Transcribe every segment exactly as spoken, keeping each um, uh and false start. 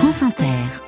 France Inter.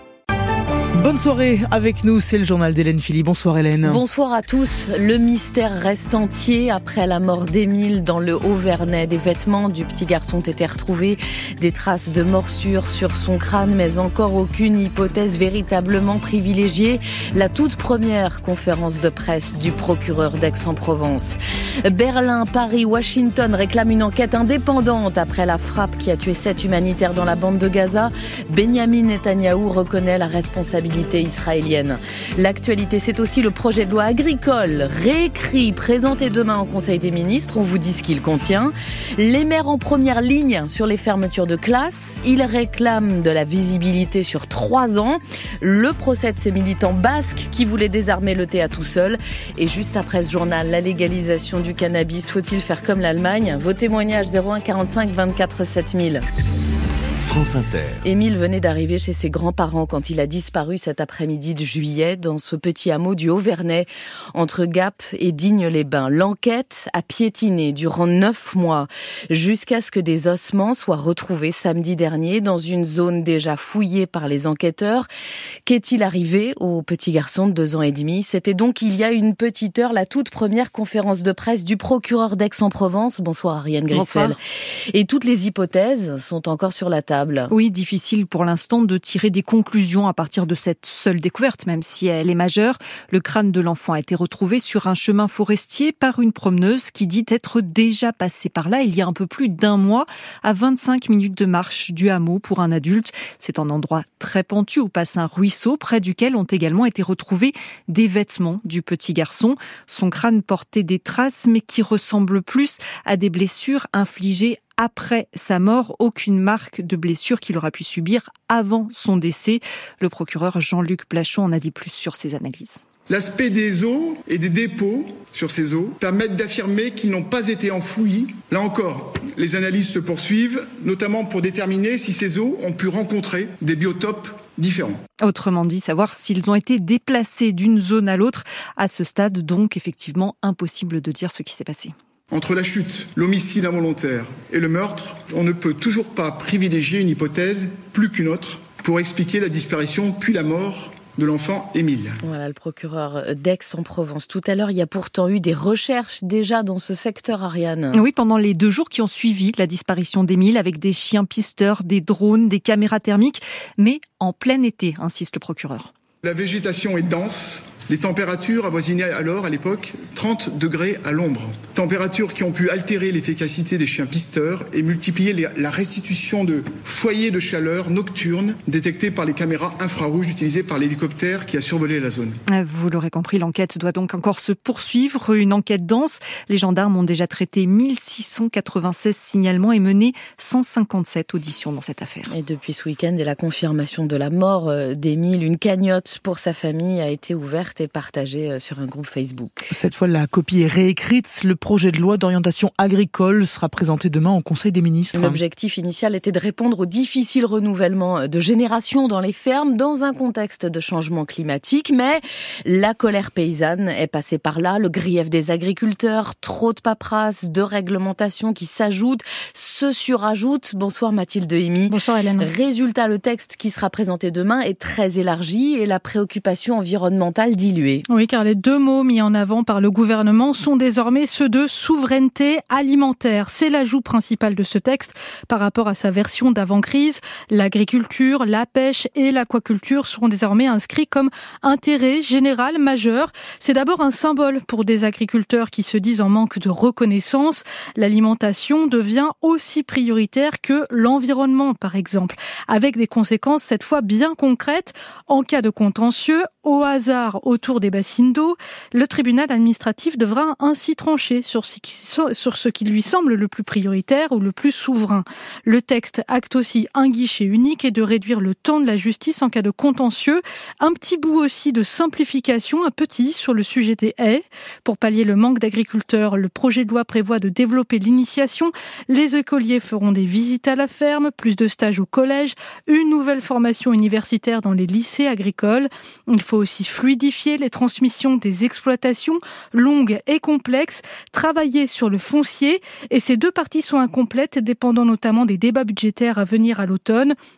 Bonne soirée avec nous, c'est le journal d'Hélène Philly. Bonsoir Hélène. Bonsoir à tous. Le mystère reste entier après la mort d'Émile dans le Haut-Vernay. Des vêtements du petit garçon ont été retrouvés, des traces de morsures sur son crâne, mais encore aucune hypothèse véritablement privilégiée. La toute première conférence de presse du procureur d'Aix-en-Provence. Berlin, Paris, Washington réclament une enquête indépendante après la frappe qui a tué sept humanitaires dans la bande de Gaza. Benyamin Netanyahou reconnaît la responsabilité israélienne. L'actualité, c'est aussi le projet de loi agricole réécrit, présenté demain en Conseil des ministres. On vous dit ce qu'il contient. Les maires en première ligne sur les fermetures de classes. Ils réclament de la visibilité sur trois ans. Le procès de ces militants basques qui voulaient désarmer le T A tout seul. Et juste après ce journal, la légalisation du cannabis. Faut-il faire comme l'Allemagne ? Vos témoignages zéro un quarante-cinq vingt-quatre sept mille. France Inter. Émile venait d'arriver chez ses grands-parents quand il a disparu cet après-midi de juillet dans ce petit hameau du Haut-Vernay, entre Gap et Digne-les-Bains. L'enquête a piétiné durant neuf mois, jusqu'à ce que des ossements soient retrouvés samedi dernier dans une zone déjà fouillée par les enquêteurs. Qu'est-il arrivé au petit garçon de deux ans et demi ? C'était donc il y a une petite heure la toute première conférence de presse du procureur d'Aix-en-Provence. Bonsoir Ariane Grissel. Bonsoir. Et toutes les hypothèses sont encore sur la table. Oui, difficile pour l'instant de tirer des conclusions à partir de cette seule découverte, même si elle est majeure. Le crâne de l'enfant a été retrouvé sur un chemin forestier par une promeneuse qui dit être déjà passée par là il y a un peu plus d'un mois, à vingt-cinq minutes de marche du hameau pour un adulte. C'est un endroit très pentu où passe un ruisseau, près duquel ont également été retrouvés des vêtements du petit garçon. Son crâne portait des traces, mais qui ressemblent plus à des blessures infligées après sa mort, aucune marque de blessure qu'il aura pu subir avant son décès. Le procureur Jean-Luc Plachon en a dit plus sur ses analyses. L'aspect des os et des dépôts sur ces os permettent d'affirmer qu'ils n'ont pas été enfouis. Là encore, les analyses se poursuivent, notamment pour déterminer si ces os ont pu rencontrer des biotopes différents. Autrement dit, savoir s'ils ont été déplacés d'une zone à l'autre. À ce stade, donc, effectivement, impossible de dire ce qui s'est passé. Entre la chute, l'homicide involontaire et le meurtre, on ne peut toujours pas privilégier une hypothèse plus qu'une autre pour expliquer la disparition puis la mort de l'enfant Émile. Voilà le procureur d'Aix-en-Provence. Tout à l'heure, il y a pourtant eu des recherches déjà dans ce secteur, Ariane. Oui, pendant les deux jours qui ont suivi la disparition d'Émile, avec des chiens pisteurs, des drones, des caméras thermiques, mais en plein été, insiste le procureur. La végétation est dense. Les températures avoisinaient alors, à l'époque, trente degrés à l'ombre. Températures qui ont pu altérer l'efficacité des chiens pisteurs et multiplier les, la restitution de foyers de chaleur nocturnes détectés par les caméras infrarouges utilisées par l'hélicoptère qui a survolé la zone. Vous l'aurez compris, l'enquête doit donc encore se poursuivre. Une enquête dense. Les gendarmes ont déjà traité mille six cent quatre-vingt-seize signalements et mené cent cinquante-sept auditions dans cette affaire. Et depuis ce week-end et la confirmation de la mort d'Émile, une cagnotte pour sa famille a été ouverte et partagée sur un groupe Facebook. Cette fois, la copie est réécrite. Le projet de loi d'orientation agricole sera présenté demain au Conseil des ministres. L'objectif initial était de répondre au difficile renouvellement de générations dans les fermes dans un contexte de changement climatique. Mais la colère paysanne est passée par là. Le grief des agriculteurs, trop de paperasse, de réglementations qui s'ajoutent, se surajoutent. Bonsoir Mathilde Hémy. Bonsoir Hélène. Résultat, le texte qui sera présenté demain est très élargi et la préoccupation environnementale diluée. Oui, car les deux mots mis en avant par le gouvernement sont désormais ceux de souveraineté alimentaire. C'est l'ajout principal de ce texte par rapport à sa version d'avant-crise. L'agriculture, la pêche et l'aquaculture seront désormais inscrits comme intérêt général majeur. C'est d'abord un symbole pour des agriculteurs qui se disent en manque de reconnaissance. L'alimentation devient aussi prioritaire que l'environnement, par exemple, avec des conséquences cette fois bien concrètes. En cas de contentieux, au hasard autour des bassines d'eau, le tribunal administratif devra ainsi trancher sur ce qui, sur ce qui lui semble le plus prioritaire ou le plus souverain. Le texte acte aussi un guichet unique et de réduire le temps de la justice en cas de contentieux. Un petit bout aussi de simplification, un petit sur le sujet des haies. Pour pallier le manque d'agriculteurs, le projet de loi prévoit de développer l'initiation. Les écoliers feront des visites à la ferme, plus de stages au collège, une nouvelle formation universitaire dans les lycées agricoles. Il faut aussi fluidifier les transmissions des exploitations longues et complexes, travailler sur le foncier, et ces deux parties sont incomplètes, dépendant notamment des débats budgétaires à venir à l'automne.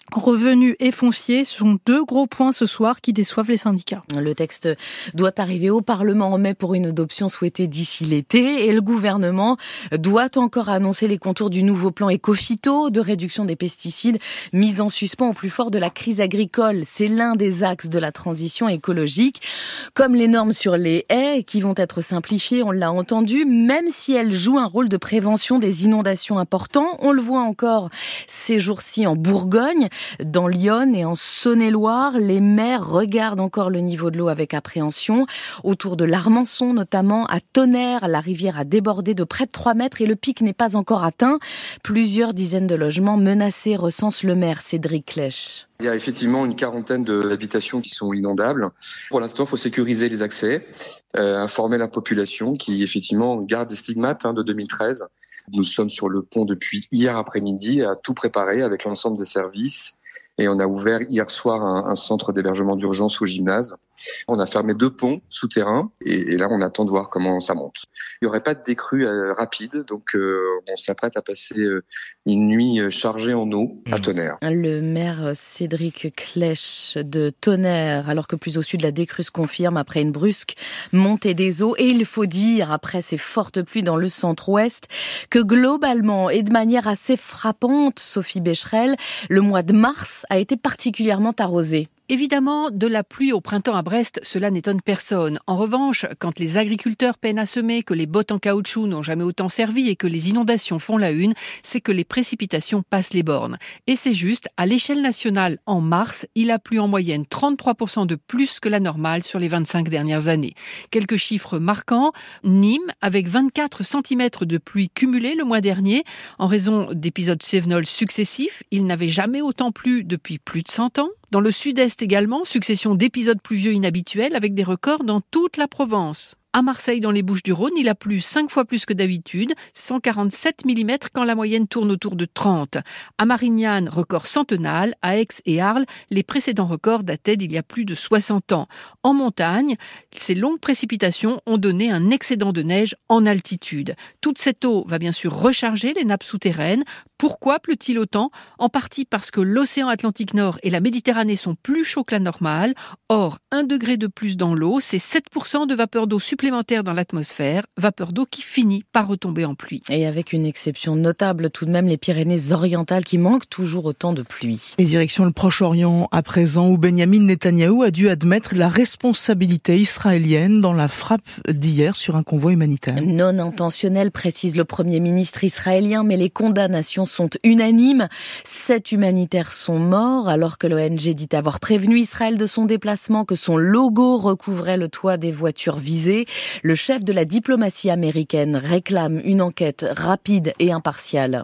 Revenus et fonciers sont deux gros points ce soir qui déçoivent les syndicats. Le texte doit arriver au Parlement en mai pour une adoption souhaitée d'ici l'été et le gouvernement doit encore annoncer les contours du nouveau plan éco-phyto de réduction des pesticides mis en suspens au plus fort de la crise agricole. C'est l'un des axes de la transition écologique, comme les normes sur les haies qui vont être simplifiées, on l'a entendu, même si elles jouent un rôle de prévention des inondations important. On le voit encore ces jours-ci en Bourgogne. Dans l'Yonne et en Saône-et-Loire, les maires regardent encore le niveau de l'eau avec appréhension. Autour de l'Armançon, notamment à Tonnerre, la rivière a débordé de près de trois mètres et le pic n'est pas encore atteint. Plusieurs dizaines de logements menacés, recense le maire Cédric Clèche. Il y a effectivement une quarantaine d'habitations qui sont inondables. Pour l'instant, il faut sécuriser les accès, euh, informer la population qui effectivement garde des stigmates hein, de deux mille treize. Nous sommes sur le pont depuis hier après-midi à tout préparer avec l'ensemble des services et on a ouvert hier soir un, un centre d'hébergement d'urgence au gymnase. On a fermé deux ponts souterrains et, et là on attend de voir comment ça monte. Il n'y aurait pas de décrue euh, rapide, donc euh, on s'apprête à passer euh, une nuit chargée en eau à Tonnerre. Le maire Cédric Clèche de Tonnerre, alors que plus au sud, la décrue se confirme après une brusque montée des eaux. Et il faut dire, après ces fortes pluies dans le centre-ouest, que globalement et de manière assez frappante, Sophie Becherel, le mois de mars a été particulièrement arrosé. Évidemment, de la pluie au printemps à Brest, cela n'étonne personne. En revanche, quand les agriculteurs peinent à semer, que les bottes en caoutchouc n'ont jamais autant servi et que les inondations font la une, c'est que les précipitations passent les bornes. Et c'est juste, à l'échelle nationale, en mars, il a plu en moyenne trente-trois pour cent de plus que la normale sur les vingt-cinq dernières années. Quelques chiffres marquants. Nîmes, avec vingt-quatre centimètres de pluie cumulée le mois dernier, en raison d'épisodes cévenols successifs, il n'avait jamais autant plu depuis plus de cent ans. Dans le sud-est également, succession d'épisodes pluvieux inhabituels avec des records dans toute la Provence. À Marseille, dans les Bouches-du-Rhône, il a plu cinq fois plus que d'habitude, cent quarante-sept millimètres quand la moyenne tourne autour de trente. À Marignane, record centenal. À Aix et Arles, les précédents records dataient d'il y a plus de soixante ans. En montagne, ces longues précipitations ont donné un excédent de neige en altitude. Toute cette eau va bien sûr recharger les nappes souterraines. Pourquoi pleut-il autant ? En partie parce que l'océan Atlantique Nord et la Méditerranée sont plus chauds que la normale. Or, un degré de plus dans l'eau, c'est sept pour cent de vapeur d'eau supplémentaire dans l'atmosphère, vapeur d'eau qui finit par retomber en pluie. Et avec une exception notable tout de même, les Pyrénées-Orientales qui manquent toujours autant de pluie. Et direction le Proche-Orient à présent, où Benyamin Netanyahou a dû admettre la responsabilité israélienne dans la frappe d'hier sur un convoi humanitaire. Non intentionnel, précise le Premier ministre israélien, mais les condamnations sont unanimes. Sept humanitaires sont morts, alors que l'O N G dit avoir prévenu Israël de son déplacement, que son logo recouvrait le toit des voitures visées. Le chef de la diplomatie américaine réclame une enquête rapide et impartiale.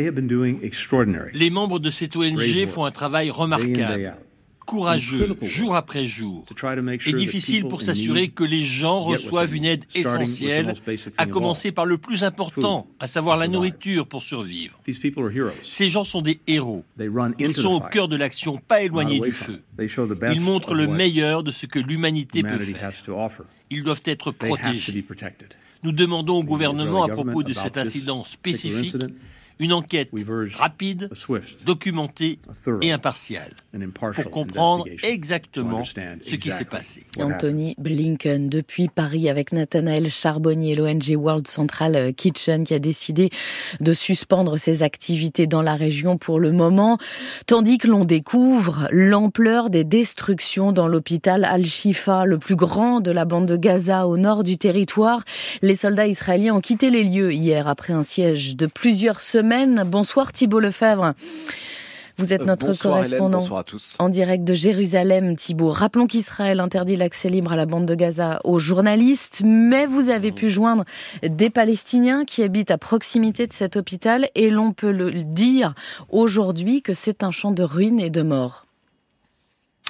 Les membres de cette O N G font un travail remarquable, courageux, jour après jour, et difficile pour s'assurer que les gens reçoivent une aide essentielle, à commencer par le plus important, à savoir la nourriture pour survivre. Ces gens sont des héros. Ils sont au cœur de l'action, pas éloignés du feu. Ils montrent le meilleur de ce que l'humanité peut faire. Ils doivent être protégés. Nous demandons au gouvernement, à propos de cet incident spécifique, une enquête rapide, documentée et impartiale pour comprendre exactement ce qui s'est passé. Anthony Blinken, depuis Paris, avec Nathanaël Charbonnier, l'O N G World Central Kitchen, qui a décidé de suspendre ses activités dans la région pour le moment, tandis que l'on découvre l'ampleur des destructions dans l'hôpital Al-Shifa, le plus grand de la bande de Gaza au nord du territoire. Les soldats israéliens ont quitté les lieux hier après un siège de plusieurs semaines. Bonsoir Thibault Lefebvre. Vous êtes notre bonsoir correspondant Hélène, bonsoir à tous. En direct de Jérusalem, Thibault. Rappelons qu'Israël interdit l'accès libre à la bande de Gaza aux journalistes, mais vous avez pu joindre des Palestiniens qui habitent à proximité de cet hôpital et l'on peut le dire aujourd'hui que c'est un champ de ruines et de morts.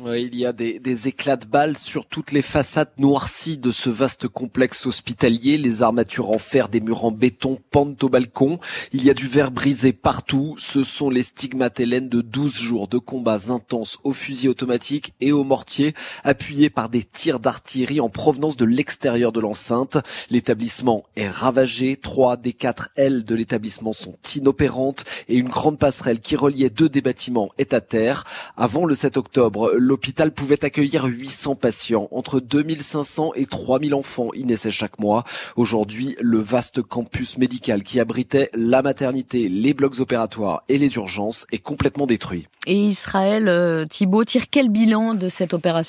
Il y a des, des éclats de balles sur toutes les façades noircies de ce vaste complexe hospitalier. Les armatures en fer des murs en béton pendent au balcon. Il y a du verre brisé partout. Ce sont les stigmates Hélène de douze jours de combats intenses au fusil automatique et au mortier, appuyés par des tirs d'artillerie en provenance de l'extérieur de l'enceinte. L'établissement est ravagé. Trois des quatre ailes de l'établissement sont inopérantes et une grande passerelle qui reliait deux des bâtiments est à terre. Avant le sept octobre, l'hôpital pouvait accueillir huit cents patients. Entre deux mille cinq cents et trois mille enfants y naissaient chaque mois. Aujourd'hui, le vaste campus médical qui abritait la maternité, les blocs opératoires et les urgences est complètement détruit. Et Israël, euh, Thibault, tire quel bilan de cette opération ?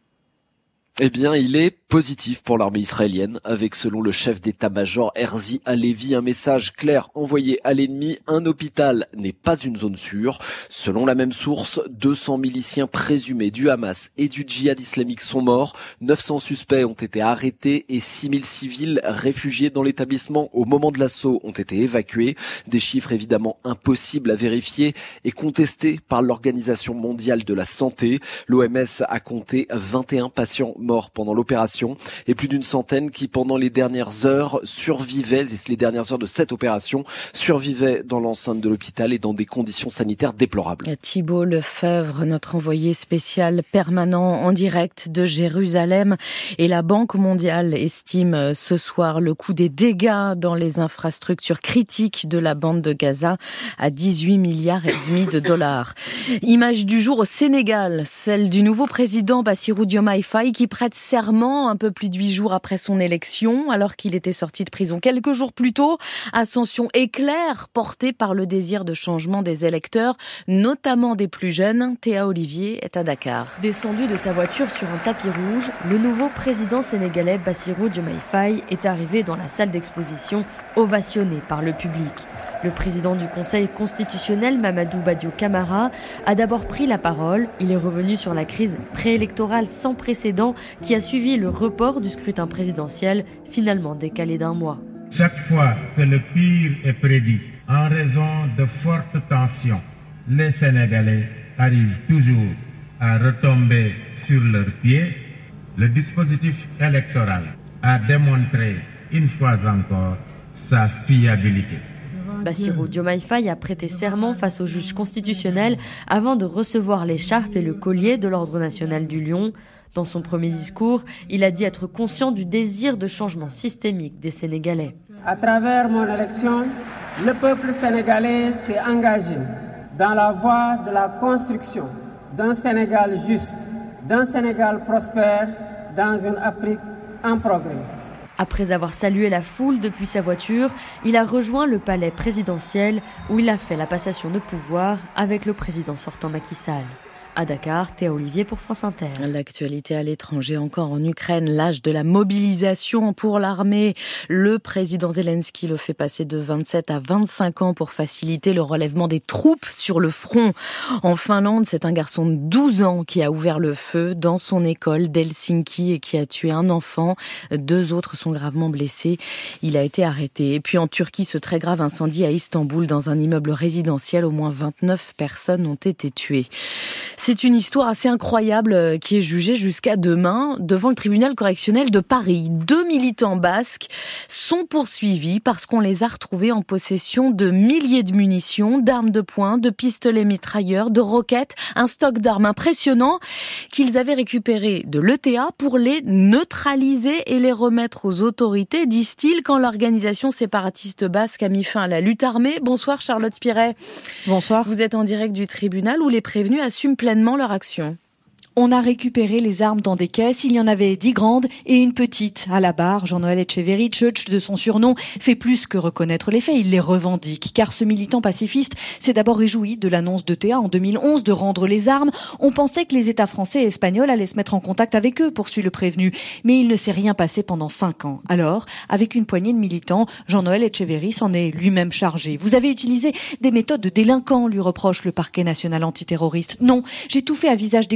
Eh bien, il est positif pour l'armée israélienne, avec, selon le chef d'état-major Herzi Halevi, un message clair envoyé à l'ennemi: un hôpital n'est pas une zone sûre. Selon la même source, deux cents miliciens présumés du Hamas et du djihad islamique sont morts, neuf cents suspects ont été arrêtés et six mille civils réfugiés dans l'établissement au moment de l'assaut ont été évacués. Des chiffres évidemment impossibles à vérifier et contestés par l'Organisation mondiale de la santé. L'O M S a compté vingt et un patients morts pendant l'opération et plus d'une centaine qui, pendant les dernières heures, survivaient, les dernières heures de cette opération, survivaient dans l'enceinte de l'hôpital et dans des conditions sanitaires déplorables. Thibault Lefebvre, notre envoyé spécial permanent en direct de Jérusalem, et la Banque mondiale estime ce soir le coût des dégâts dans les infrastructures critiques de la bande de Gaza à dix-huit milliards et demi de dollars. Image du jour au Sénégal, celle du nouveau président Bassirou Diomaye Faye qui prête serment un peu plus de huit jours après son élection, alors qu'il était sorti de prison quelques jours plus tôt. Ascension éclair portée par le désir de changement des électeurs, notamment des plus jeunes. Théa Olivier est à Dakar. Descendu de sa voiture sur un tapis rouge, le nouveau président sénégalais Bassirou Diomaye Faye est arrivé dans la salle d'exposition, ovationné par le public. Le président du Conseil constitutionnel, Mamadou Badio Camara, a d'abord pris la parole. Il est revenu sur la crise préélectorale sans précédent qui a suivi le report du scrutin présidentiel, finalement décalé d'un mois. Chaque fois que le pire est prédit, en raison de fortes tensions, les Sénégalais arrivent toujours à retomber sur leurs pieds. Le dispositif électoral a démontré une fois encore sa fiabilité. Bassirou Diomaye Faye a prêté serment face au juge constitutionnel avant de recevoir l'écharpe et le collier de l'Ordre national du Lion. Dans son premier discours, il a dit être conscient du désir de changement systémique des Sénégalais. À travers mon élection, le peuple sénégalais s'est engagé dans la voie de la construction d'un Sénégal juste, d'un Sénégal prospère, dans une Afrique en progrès. Après avoir salué la foule depuis sa voiture, il a rejoint le palais présidentiel où il a fait la passation de pouvoir avec le président sortant Macky Sall. À Dakar, Théa Olivier pour France Inter. L'actualité à l'étranger, encore en Ukraine, l'âge de la mobilisation pour l'armée. Le président Zelensky le fait passer de vingt-sept à vingt-cinq ans pour faciliter le relèvement des troupes sur le front. En Finlande, c'est un garçon de douze ans qui a ouvert le feu dans son école d'Helsinki et qui a tué un enfant. Deux autres sont gravement blessés. Il a été arrêté. Et puis en Turquie, ce très grave incendie à Istanbul dans un immeuble résidentiel. Au moins vingt-neuf personnes ont été tuées. C'est une histoire assez incroyable qui est jugée jusqu'à demain devant le tribunal correctionnel de Paris. Deux militants basques sont poursuivis parce qu'on les a retrouvés en possession de milliers de munitions, d'armes de poing, de pistolets mitrailleurs, de roquettes, un stock d'armes impressionnant qu'ils avaient récupéré de l'E T A pour les neutraliser et les remettre aux autorités, disent-ils, quand l'organisation séparatiste basque a mis fin à la lutte armée. Bonsoir Charlotte Spiret. Bonsoir. Vous êtes en direct du tribunal où les prévenus assument pleinement leur action. On a récupéré les armes dans des caisses. Il y en avait dix grandes et une petite. À la barre, Jean-Noël Etcheverry, Tchotch de son surnom, fait plus que reconnaître les faits. Il les revendique. Car ce militant pacifiste s'est d'abord réjoui de l'annonce d'E T A en deux mille onze de rendre les armes. On pensait que les États français et espagnols allaient se mettre en contact avec eux, poursuit le prévenu. Mais il ne s'est rien passé pendant cinq ans. Alors, avec une poignée de militants, Jean-Noël Etcheverry s'en est lui-même chargé. Vous avez utilisé des méthodes de délinquants, lui reproche le parquet national antiterroriste. Non, j'ai tout fait à visage découvert,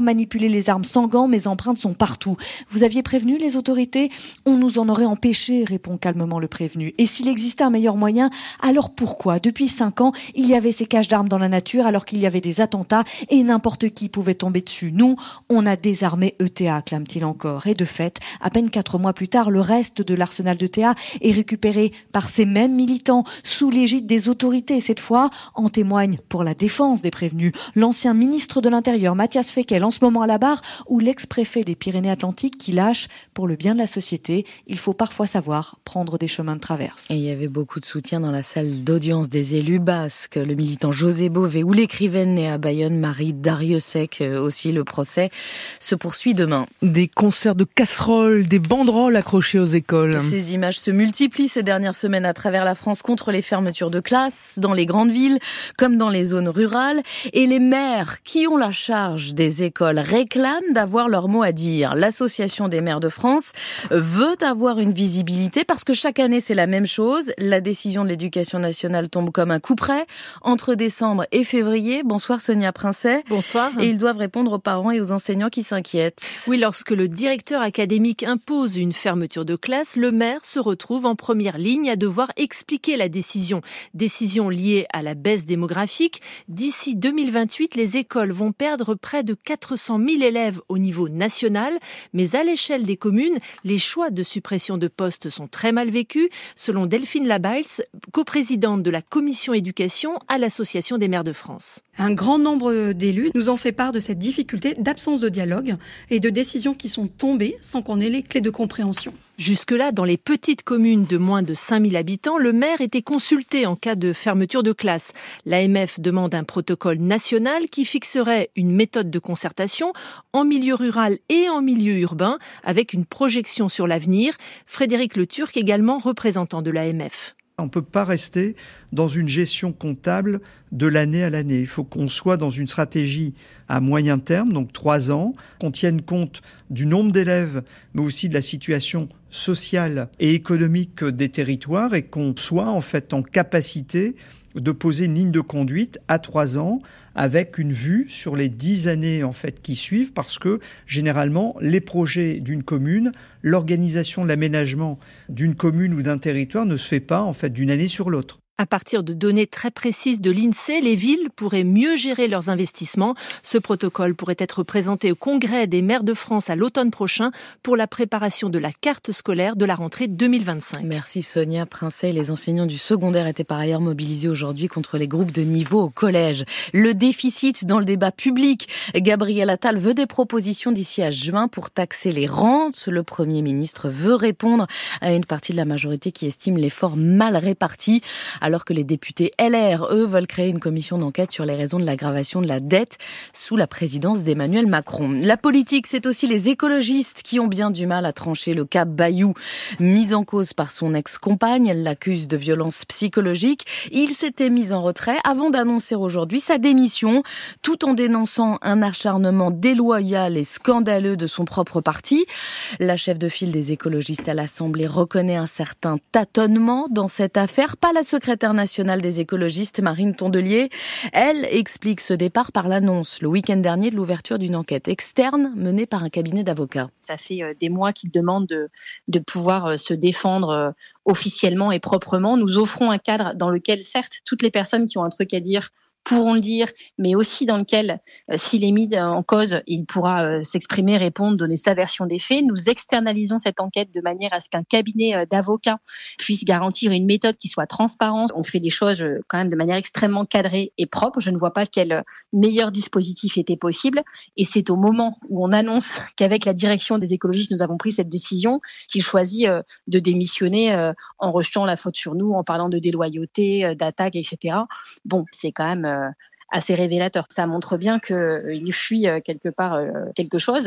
manipuler les armes sans gants, mes empreintes sont partout. Vous aviez prévenu les autorités ? On nous en aurait empêché, répond calmement le prévenu. Et s'il existait un meilleur moyen, alors pourquoi, depuis cinq ans, il y avait ces caches d'armes dans la nature alors qu'il y avait des attentats et n'importe qui pouvait tomber dessus ? Nous, on a désarmé E T A, clame-t-il encore. Et de fait, à peine quatre mois plus tard, le reste de l'arsenal d'E T A est récupéré par ces mêmes militants sous l'égide des autorités. Cette fois, en témoigne pour la défense des prévenus l'ancien ministre de l'Intérieur, Matthias Fekl, en ce moment à la barre, ou l'ex-préfet des Pyrénées-Atlantiques qui lâche pour le bien de la société. Il faut parfois savoir prendre des chemins de traverse. Et il y avait beaucoup de soutien dans la salle d'audience des élus basques. Le militant José Bové ou l'écrivaine née à Bayonne, Marie Dariussec, aussi. Le procès se poursuit demain. Des concerts de casseroles, des banderoles accrochées aux écoles. Ces images se multiplient ces dernières semaines à travers la France contre les fermetures de classes, dans les grandes villes comme dans les zones rurales. Et les maires qui ont la charge des écoles réclament d'avoir leur mot à dire. L'Association des maires de France veut avoir une visibilité parce que chaque année c'est la même chose. La décision de l'Éducation nationale tombe comme un coup près entre décembre et février. Bonsoir Sonia Princet. Bonsoir. Et ils doivent répondre aux parents et aux enseignants qui s'inquiètent. Oui, lorsque le directeur académique impose une fermeture de classe, le maire se retrouve en première ligne à devoir expliquer la décision. Décision liée à la baisse démographique. D'ici deux mille vingt-huit, les écoles vont perdre près de quatre cent mille élèves au niveau national. Mais à l'échelle des communes, les choix de suppression de postes sont très mal vécus, selon Delphine Labails, coprésidente de la commission éducation à l'Association des maires de France. Un grand nombre d'élus nous ont fait part de cette difficulté d'absence de dialogue et de décisions qui sont tombées sans qu'on ait les clés de compréhension. Jusque-là, dans les petites communes de moins de cinq mille habitants, le maire était consulté en cas de fermeture de classe. L'A M F demande un protocole national qui fixerait une méthode de concertation en milieu rural et en milieu urbain avec une projection sur l'avenir. Frédéric Le Turc, également représentant de l'A M F. On ne peut pas rester dans une gestion comptable de l'année à l'année. Il faut qu'on soit dans une stratégie à moyen terme, donc trois ans, qu'on tienne compte du nombre d'élèves, mais aussi de la situation sociale et économique des territoires et qu'on soit en fait en capacité de poser une ligne de conduite à trois ans avec une vue sur les dix années en fait qui suivent, parce que généralement les projets d'une commune, l'organisation de l'aménagement d'une commune ou d'un territoire ne se fait pas en fait d'une année sur l'autre. À partir de données très précises de l'INSEE, les villes pourraient mieux gérer leurs investissements. Ce protocole pourrait être présenté au Congrès des maires de France à l'automne prochain pour la préparation de la carte scolaire de la rentrée deux mille vingt-cinq. Merci Sonia Princet. Les enseignants du secondaire étaient par ailleurs mobilisés aujourd'hui contre les groupes de niveau au collège. Le déficit dans le débat public. Gabriel Attal veut des propositions d'ici à juin pour taxer les rentes. Le Premier ministre veut répondre à une partie de la majorité qui estime l'effort mal réparti. Alors que les députés L R, eux, veulent créer une commission d'enquête sur les raisons de l'aggravation de la dette sous la présidence d'Emmanuel Macron. La politique, c'est aussi les écologistes qui ont bien du mal à trancher le cas Bayou. Mis en cause par son ex-compagne, elle l'accuse de violence psychologique. Il s'était mis en retrait avant d'annoncer aujourd'hui sa démission, tout en dénonçant un acharnement déloyal et scandaleux de son propre parti. La chef de file des écologistes à l'Assemblée reconnaît un certain tâtonnement dans cette affaire. Pas la secrétaire nationale des écologistes, Marine Tondelier. Elle explique ce départ par l'annonce le week-end dernier de l'ouverture d'une enquête externe menée par un cabinet d'avocats. Ça fait des mois qu'ils demandent de, de pouvoir se défendre officiellement et proprement. Nous offrons un cadre dans lequel, certes, toutes les personnes qui ont un truc à dire pourront le dire, mais aussi dans lequel, euh, s'il est mis en cause, il pourra euh, s'exprimer, répondre, donner sa version des faits. Nous externalisons cette enquête de manière à ce qu'un cabinet euh, d'avocats puisse garantir une méthode qui soit transparente. On fait les choses euh, quand même de manière extrêmement cadrée et propre. Je ne vois pas quel euh, meilleur dispositif était possible. Et c'est au moment où on annonce qu'avec la direction des écologistes, nous avons pris cette décision, qu'il choisit euh, de démissionner euh, en rejetant la faute sur nous, en parlant de déloyauté, euh, d'attaque, et cetera. Bon, c'est quand même assez révélateur. Ça montre bien qu'il fuit quelque part quelque chose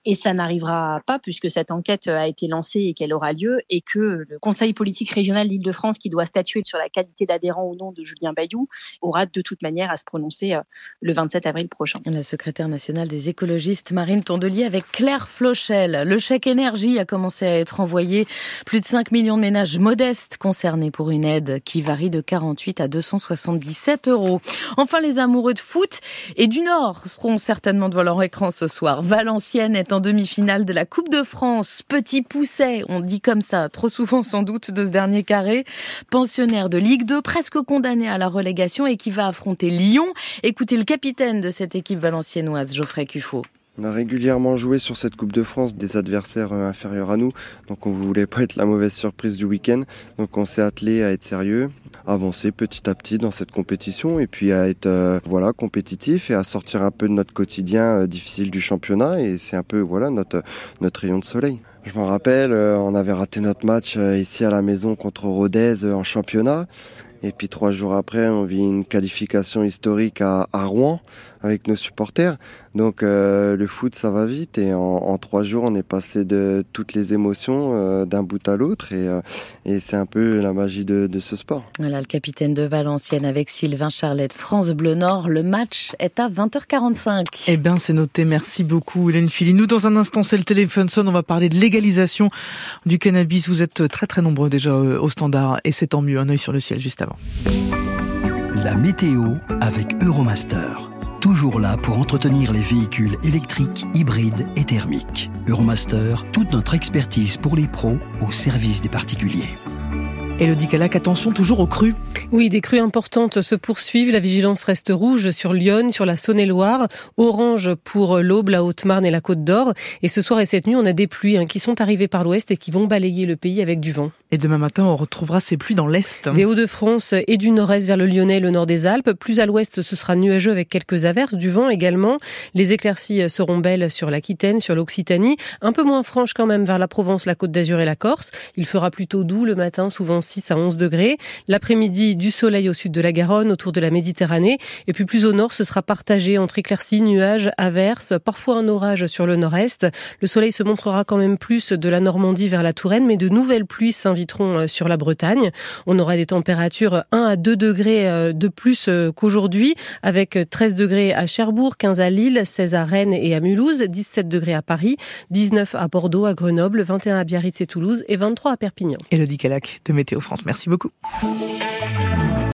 Et ça n'arrivera pas puisque cette enquête a été lancée et qu'elle aura lieu et que le Conseil politique régional d'Île-de-France qui doit statuer sur la qualité d'adhérent ou non de Julien Bayou aura de toute manière à se prononcer le vingt-sept avril prochain. La secrétaire nationale des écologistes Marine Tondelier avec Claire Flochel. Le chèque énergie a commencé à être envoyé. Plus de cinq millions de ménages modestes concernés pour une aide qui varie de quarante-huit à deux cent soixante-dix-sept euros. Enfin, les amoureux de foot et du Nord seront certainement devant leur écran ce soir. Valenciennes est en demi-finale de la Coupe de France. Petit Pousset, on dit comme ça, trop souvent sans doute de ce dernier carré. Pensionnaire de Ligue deux, presque condamné à la relégation et qui va affronter Lyon. Écoutez le capitaine de cette équipe valenciennoise, Geoffrey Cuffaut. On a régulièrement joué sur cette Coupe de France des adversaires inférieurs à nous, donc on ne voulait pas être la mauvaise surprise du week-end. Donc on s'est attelé à être sérieux, à avancer petit à petit dans cette compétition et puis à être euh, voilà compétitif et à sortir un peu de notre quotidien euh, difficile du championnat. Et c'est un peu voilà notre notre rayon de soleil. Je m'en rappelle, euh, on avait raté notre match euh, ici à la maison contre Rodez euh, en championnat. Et puis trois jours après, on vit une qualification historique à, à Rouen avec nos supporters. Donc euh, le foot, ça va vite. Et en, en trois jours, on est passé de toutes les émotions euh, d'un bout à l'autre. Et, euh, et c'est un peu la magie de, de ce sport. Voilà, le capitaine de Valenciennes avec Sylvain Charlette, France Bleu Nord. Le match est à vingt heures quarante-cinq. Eh bien, c'est noté. Merci beaucoup, Hélène Philly. Nous, dans un instant, c'est le téléphone sonne. On va parler de légalisation du cannabis. Vous êtes très, très nombreux déjà au standard. Et c'est tant mieux. Un œil sur le ciel juste avant. La météo avec Euromaster. Toujours là pour entretenir les véhicules électriques, hybrides et thermiques. Euromaster, toute notre expertise pour les pros au service des particuliers. Élodie Calac, attention toujours aux crues. Oui, des crues importantes se poursuivent. La vigilance reste rouge sur Lyon, sur la Saône-et-Loire, orange pour l'Aube, la Haute-Marne et la Côte d'Or. Et ce soir et cette nuit, on a des pluies hein, qui sont arrivées par l'ouest et qui vont balayer le pays avec du vent. Et demain matin, on retrouvera ces pluies dans l'est. Des Hauts-de-France et du nord-est vers le Lyonnais et le nord des Alpes. Plus à l'ouest, ce sera nuageux avec quelques averses, du vent également. Les éclaircies seront belles sur l'Aquitaine, sur l'Occitanie. Un peu moins franches quand même vers la Provence, la Côte d'Azur et la Corse. Il fera plutôt doux le matin, souvent six à onze degrés. L'après-midi, du soleil au sud de la Garonne, autour de la Méditerranée. Et puis plus au nord, ce sera partagé entre éclaircies, nuages, averses, parfois un orage sur le nord-est. Le soleil se montrera quand même plus de la Normandie vers la Touraine, mais de nouvelles pluies s'inviteront sur la Bretagne. On aura des températures un à deux degrés de plus qu'aujourd'hui, avec treize degrés à Cherbourg, quinze à Lille, seize à Rennes et à Mulhouse, dix-sept degrés à Paris, dix-neuf à Bordeaux, à Grenoble, vingt et un à Biarritz et Toulouse et vingt-trois à Perpignan. Élodie Calac de Météo France, merci beaucoup.